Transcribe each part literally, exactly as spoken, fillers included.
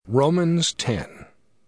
Romans ten.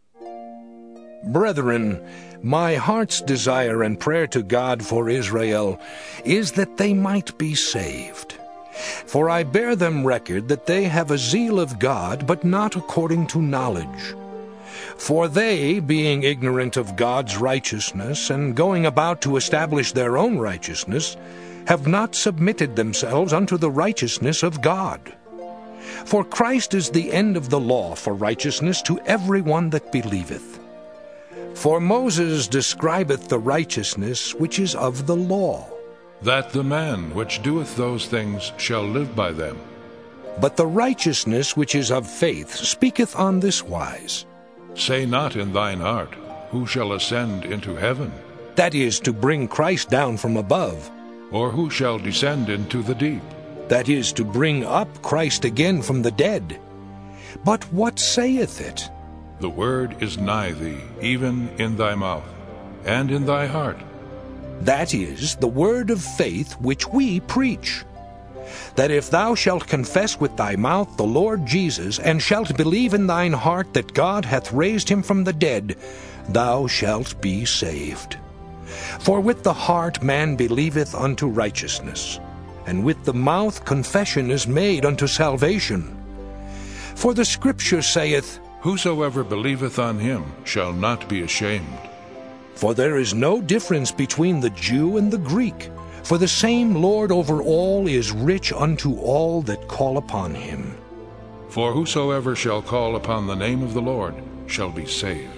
Brethren, my heart's desire and prayer to God for Israel is that they might be saved. For I bear them record that they have a zeal of God, but not according to knowledge. For they, being ignorant of God's righteousness, and going about to establish their own righteousness, have not submitted themselves unto the righteousness of God. For Christ is the end of the law for righteousness to every one that believeth. For Moses describeth the righteousness which is of the law, that the man which doeth those things shall live by them. But the righteousness which is of faith speaketh on this wise, Say not in thine heart, Who shall ascend into heaven? that is, to bring Christ down from above, Or who shall descend into the deep? that is, to bring up Christ again from the dead. But what saith it? The word is nigh thee, even in thy mouth, and in thy heart. That is, the word of faith which we preach. That if thou shalt confess with thy mouth the Lord Jesus, and shalt believe in thine heart that God hath raised him from the dead, thou shalt be saved. For with the heart man believeth unto righteousness, and with the mouth confession is made unto salvation. For the Scripture saith, Whosoever believeth on him shall not be ashamed. For there is no difference between the Jew and the Greek, for the same Lord over all is rich unto all that call upon him. For whosoever shall call upon the name of the Lord shall be saved.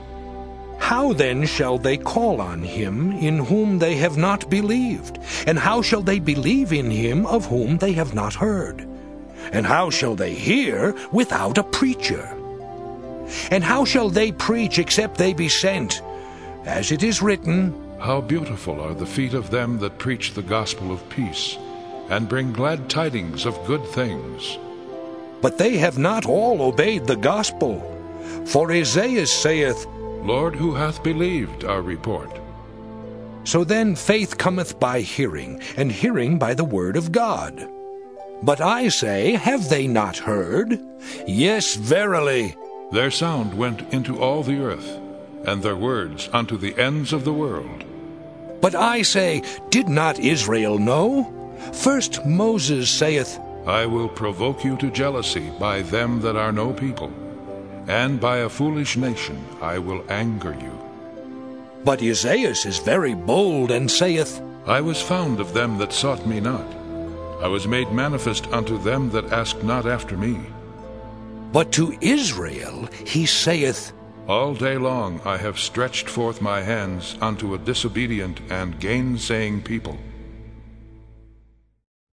How then shall they call on him in whom they have not believed? And how shall they believe in him of whom they have not heard? And how shall they hear without a preacher? And how shall they preach except they be sent? As it is written, How beautiful are the feet of them that preach the gospel of peace, and bring glad tidings of good things. But they have not all obeyed the gospel. For Isaiah saith, Lord, who hath believed our report? So then faith cometh by hearing, and hearing by the word of God. But I say, have they not heard? Yes, verily. Their sound went into all the earth, and their words unto the ends of the world. But I say, did not Israel know? First Moses saith, I will provoke you to jealousy by them that are no people, and by a foolish nation I will anger you. But Isaiah is very bold, and saith, I was found of them that sought me not. I was made manifest unto them that asked not after me. But to Israel he saith, All day long I have stretched forth my hands unto a disobedient and gainsaying people.